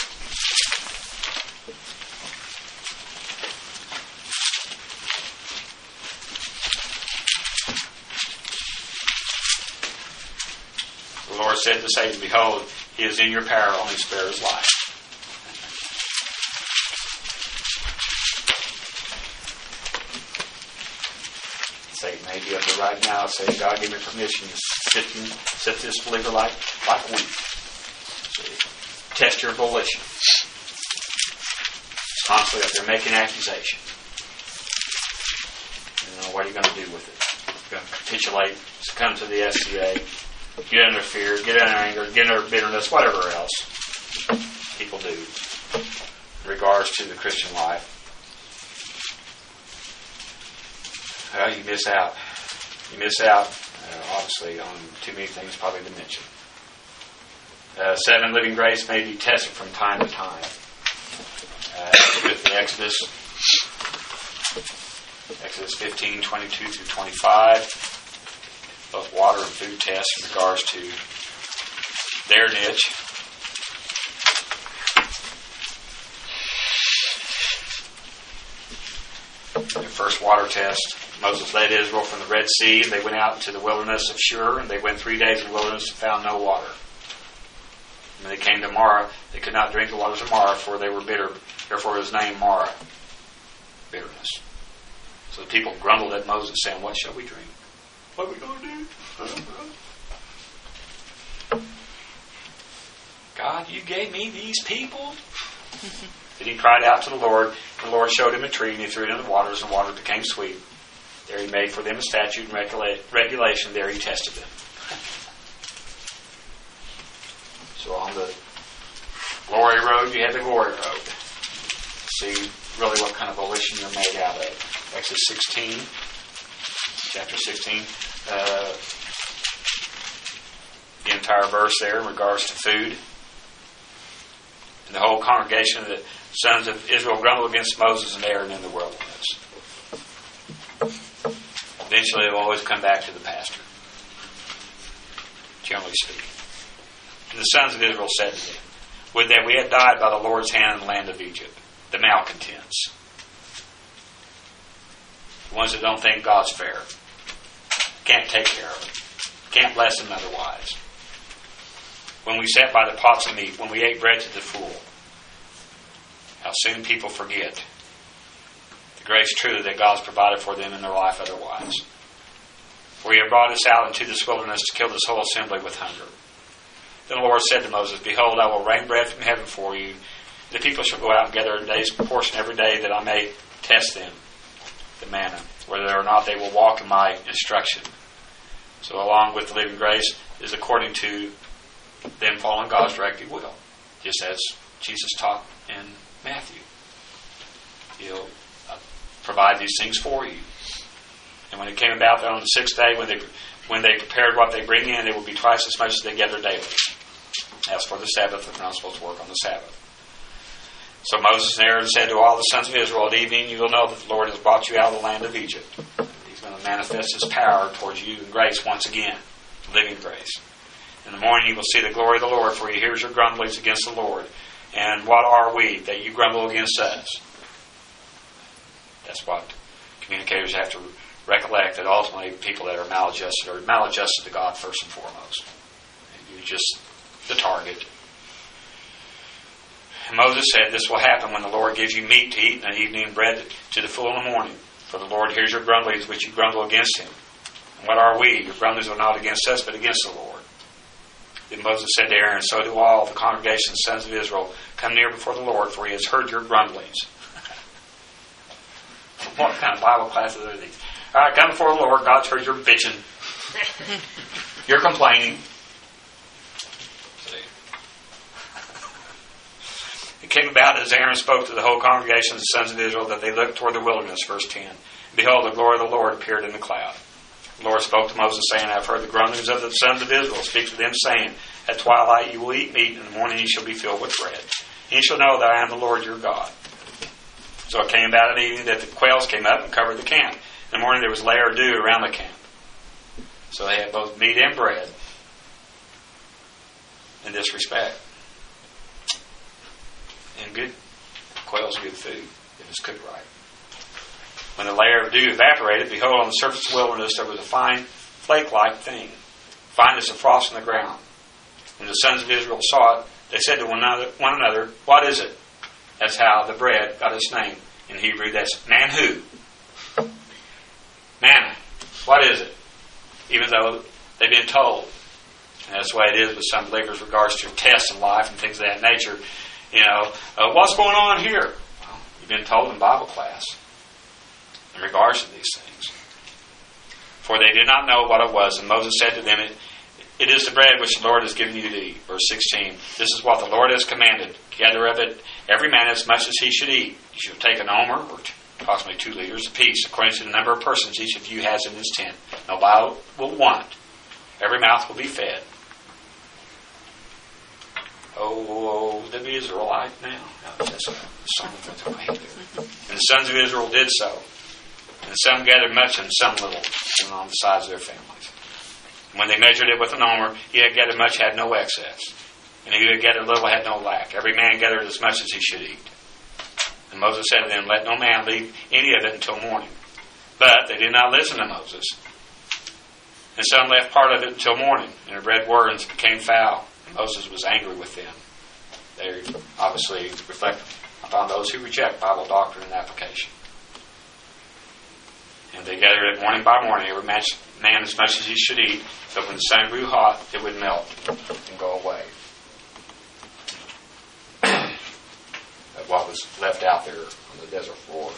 The Lord said to Satan, behold, he is in your power, only spare his life. Satan may be up there right now saying, God, give me permission to sit, sit this believer like, like wheat. See, test your volition. It's constantly up there making accusation. You know, what are you going to do with it? You're going to capitulate, succumb to the S C A, get under fear, get under anger, get under bitterness, whatever else people do in regards to the Christian life. Well, you miss out. You miss out, uh, obviously, on too many things probably to mention. Uh, seven, living grace may be tested from time to time. Uh, with the Exodus, Exodus fifteen, twenty-two through twenty-five, both water and food tests in regards to their niche. Their first water test, Moses led Israel from the Red Sea, and they went out into the wilderness of Shur, and they went three days in the wilderness and found no water. When they came to Marah, they could not drink the waters of Marah, for they were bitter. Therefore, it was named Marah, bitterness. So the people grumbled at Moses, saying, "What shall we drink? What are we going to do? God, you gave me these people?" Then he cried out to the Lord, and the Lord showed him a tree, and he threw it in the waters, and the water became sweet. There he made for them a statute and regula- regulation. There he tested them. So on the glory road, you have the glory road. See really what kind of volition you're made out of. Exodus sixteen, chapter sixteen, uh, the entire verse there in regards to food. And the whole congregation of the sons of Israel grumbled against Moses and Aaron in the wilderness. Eventually, they'll always come back to the pastor, generally speaking. And the sons of Israel said to them, "Would that we had died by the Lord's hand in the land of Egypt," the malcontents, the ones that don't think God's fair, can't take care of them, can't bless them otherwise. When we sat by the pots of meat, when we ate bread to the full, how soon people forget the grace truly that God's provided for them in their life otherwise. For he had brought us out into this wilderness to kill this whole assembly with hunger. Then the Lord said to Moses, "Behold, I will rain bread from heaven for you. The people shall go out and gather a day's portion every day, that I may test them," the manna, "whether or not they will walk in my instruction." So along with the living grace is according to them following God's directed will, just as Jesus taught in Matthew. He'll uh, provide these things for you. And when it came about that on the sixth day, when they when they prepared what they bring in, it will be twice as much as they gather daily. As for the Sabbath, they're not supposed to work on the Sabbath. So Moses and Aaron said to all the sons of Israel, "At evening you will know that the Lord has brought you out of the land of Egypt." He's going to manifest His power towards you in grace once again, living grace. "In the morning you will see the glory of the Lord, for He hears your grumblings against the Lord. And what are we that you grumble against us?" That's what communicators have to recollect, that ultimately people that are maladjusted are maladjusted to God first and foremost. And you're just the target. And Moses said, "This will happen when the Lord gives you meat to eat in the evening and bread to the full in the morning. For the Lord hears your grumblings which you grumble against Him. And what are we? Your grumblings are not against us, but against the Lord." Then Moses said to Aaron, "So do all the congregation, sons of Israel, come near before the Lord, for He has heard your grumblings." What kind of Bible classes are these? All right, come before the Lord. God's heard your bitching. You're complaining. See. It came about as Aaron spoke to the whole congregation of the sons of Israel that they looked toward the wilderness, verse ten. Behold, the glory of the Lord appeared in the cloud. The Lord spoke to Moses, saying, "I have heard the grumblings of the sons of Israel. Speak to them, saying, At twilight you will eat meat, and in the morning you shall be filled with bread. And you shall know that I am the Lord your God." So it came about in the evening that the quails came up and covered the camp. In the morning there was a layer of dew around the camp. So they had both meat and bread in this respect. And good quail's good food if it's cooked right. When the layer of dew evaporated, behold, on the surface of the wilderness there was a fine flake-like thing, fine as the frost on the ground. When the sons of Israel saw it, they said to one another, one another, "What is it?" That's how the bread got its name. In Hebrew, that's manhu. Manna. What is it? Even though they've been told. And that's the way it is with some believers in regards to tests in life and things of that nature. You know, uh, what's going on here? Well, you've been told in Bible class. in regards to these things. For they did not know what it was. And Moses said to them, It, it is the bread which the Lord has given you to eat. Verse sixteen. This is what the Lord has commanded. Gather of it every man as much as he should eat. You shall take an omer, or approximately two liters apiece, according to the number of persons each of you has in his tent. Nobody will want. Every mouth will be fed. Oh, the Israelite now. No, that's a song of the way. And the sons of Israel did so. And some gathered much and some little, and on the sides of their families. And when they measured it with an omer, he that gathered much had no excess. And he that gathered little had no lack. Every man gathered as much as he should eat. And Moses said to them, Let no man leave any of it until morning. But they did not listen to Moses. And some left part of it until morning, and it bred worms and became foul. And Moses was angry with them. They obviously reflect upon those who reject Bible doctrine and application. And they gathered it morning by morning, every man as much as he should eat, but when the sun grew hot, it would melt and go away. What was left out there on the desert floor.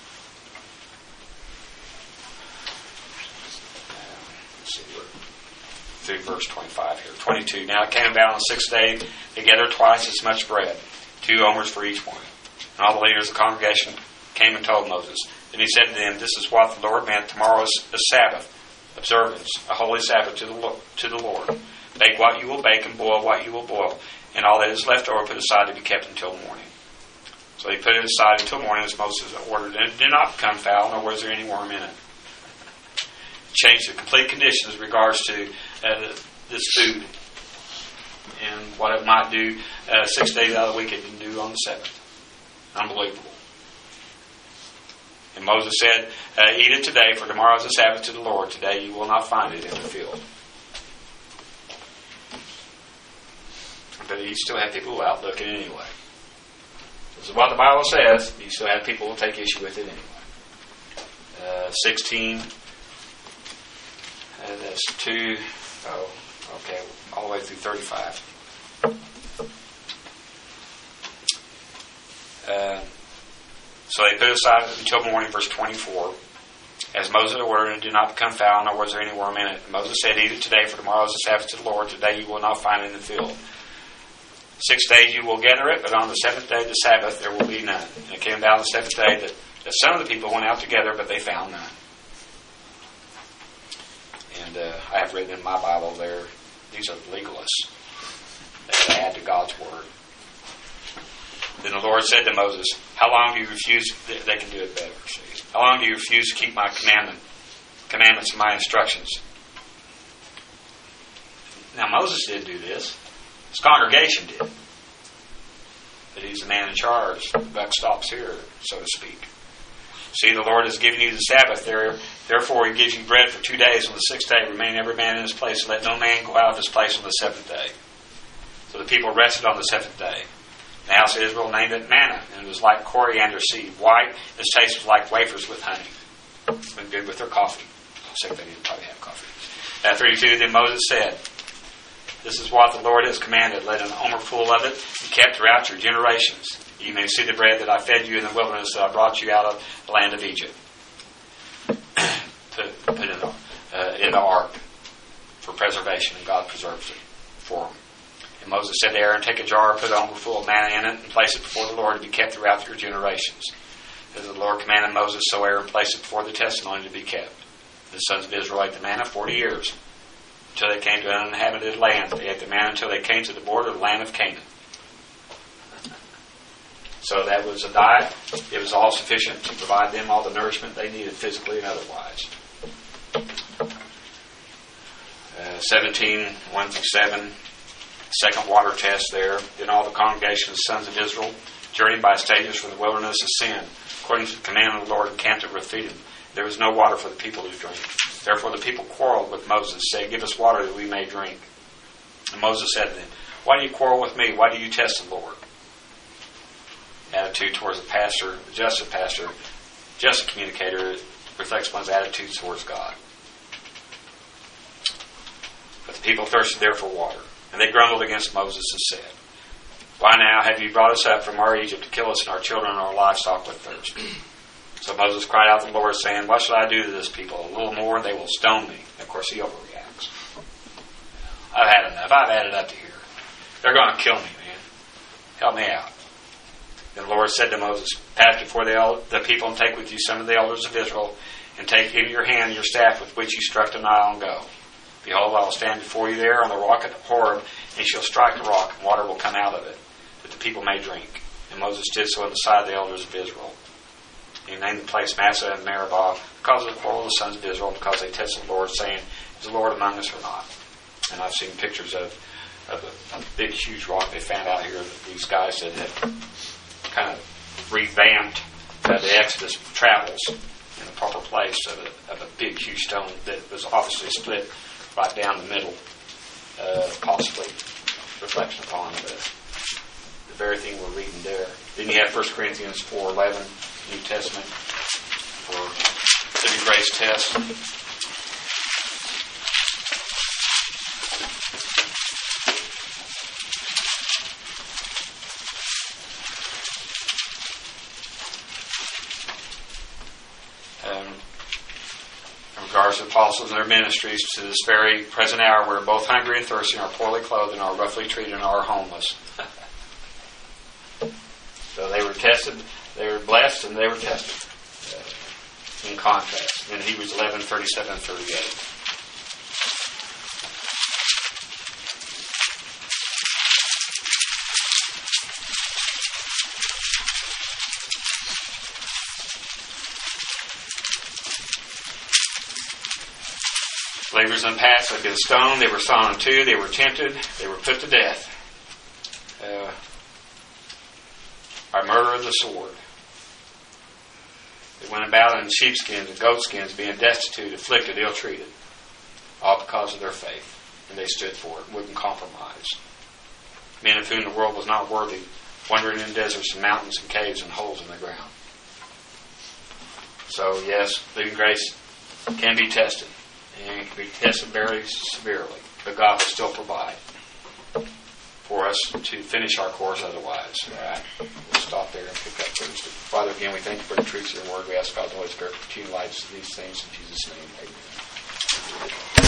Let's see, we're through verse twenty-five here. twenty-two. Now it came about on the sixth day, they gathered twice as much bread, two omers for each one. And all the leaders of the congregation came and told Moses. Then he said to them, This is what the Lord meant. Tomorrow is a Sabbath observance, a holy Sabbath to the, to the Lord. Bake what you will bake and boil what you will boil, and all that is left over put aside to be kept until morning. So they put it aside until morning as Moses ordered, and it did not become foul, nor was there any worm in it. It changed the complete conditions in regards to uh, this food and what it might do uh, six days out of the week it didn't do on the seventh. Unbelievable. And Moses said, uh, Eat it today, for tomorrow is the Sabbath to the Lord. Today you will not find it in the field. But you still have people out looking anyway. This is what the Bible says. You still have people who take issue with it anyway. Uh, sixteen. Uh, that's two. Oh, okay. All the way through thirty-five. Uh, so they put it aside until morning, verse twenty-four. As Moses ordered, and did not become foul, nor was there any worm in it. And Moses said, Eat it today, for tomorrow is the Sabbath to the Lord. Today you will not find it in the field. Six days you will gather it, but on the seventh day, the Sabbath, there will be none. And it came about the seventh day that, that some of the people went out together, but they found none. And uh, I have written in my Bible there, these are legalists that add to God's Word. Then the Lord said to Moses, How long do you refuse, they can do it better, see. How long do you refuse to keep my commandment, commandments and my instructions? Now Moses did do this. His congregation did. But he's the man in charge. The buck stops here, so to speak. See, the Lord has given you the Sabbath. There, therefore, he gives you bread for two days. On the sixth day, remain every man in his place. Let no man go out of his place on the seventh day. So the people rested on the seventh day. The house of Israel named it manna, and it was like coriander seed, white. Its taste was like wafers with honey. It went good with their coffee. Except they didn't probably have coffee. At thirty-two, then Moses said, This is what the Lord has commanded. Let an omer full of it be kept throughout your generations. You may see the bread that I fed you in the wilderness, that I brought you out of the land of Egypt. put put in the, uh, in the ark for preservation, and God preserves it for them. And Moses said to Aaron, Take a jar, put an omer full of manna in it, and place it before the Lord to be kept throughout your generations. As the Lord commanded Moses, so Aaron placed it before the testimony to be kept. The sons of Israel ate the manna forty years. Until they came to an uninhabited land. They ate the manna until they came to the border of the land of Canaan. So that was a diet. It was all sufficient to provide them all the nourishment they needed physically and otherwise. Uh, seventeen, one through seven. Second water test there. Then all the congregation of the sons of Israel journeyed by stages from the wilderness of Sin, according to the command of the Lord, encamped at Rephidim. There was no water for the people to drink. Therefore the people quarreled with Moses, saying, Give us water that we may drink. And Moses said to them, Why do you quarrel with me? Why do you test the Lord? Attitude towards the pastor, the just pastor, just communicator, reflects one's attitude towards God. But the people thirsted there for water. And they grumbled against Moses and said, Why now have you brought us up from our Egypt to kill us and our children and our livestock with thirst? So Moses cried out to the Lord, saying, what shall I do to this people? A little more and they will stone me. And of course he overreacts. I've had enough. I've added up to here. They're going to kill me, man. Help me out. Then the Lord said to Moses, pass before the, el- the people and take with you some of the elders of Israel, and take in your hand your staff with which you struck the Nile, and go. Behold, I will stand before you there on the rock at Horeb, and you shall strike the rock, and water will come out of it, that the people may drink. And Moses did so in the sight of the elders of Israel. He named the place Massah and Meribah because of the quarrel of the sons of Israel, because they tested the Lord, saying, is the Lord among us or not? And I've seen pictures of, of a, a big, huge rock they found out here that these guys that had kind of revamped uh, the Exodus travels in the proper place of a, of a big, huge stone that was obviously split right down the middle, uh, possibly reflection upon the, the very thing we're reading there. Then you have First Corinthians four eleven, New Testament, for the grace test. Um, in regards to the apostles and their ministries, to this very present hour, we're both hungry and thirsty, and are poorly clothed, and are roughly treated, and are homeless. So they were tested, they were blessed, and they were tested. Uh, in contrast, in Hebrews eleven thirty-seven and thirty-eight. Believers in the past have been stoned, they were sawn in two, they were tempted, they were put to death. Uh, by murder of the sword. They went about in sheepskins and goatskins, being destitute, afflicted, ill-treated, all because of their faith. And they stood for it, wouldn't compromise. Men of whom the world was not worthy, wandering in deserts and mountains and caves and holes in the ground. So yes, living grace can be tested. And it can be tested very severely. But God will still provide for us to finish our course otherwise. All right. We'll stop there and pick up Thursday. Father, again, we thank you for the truths of your word. We ask God the Holy Spirit to continue lights to these things in Jesus' name. Amen.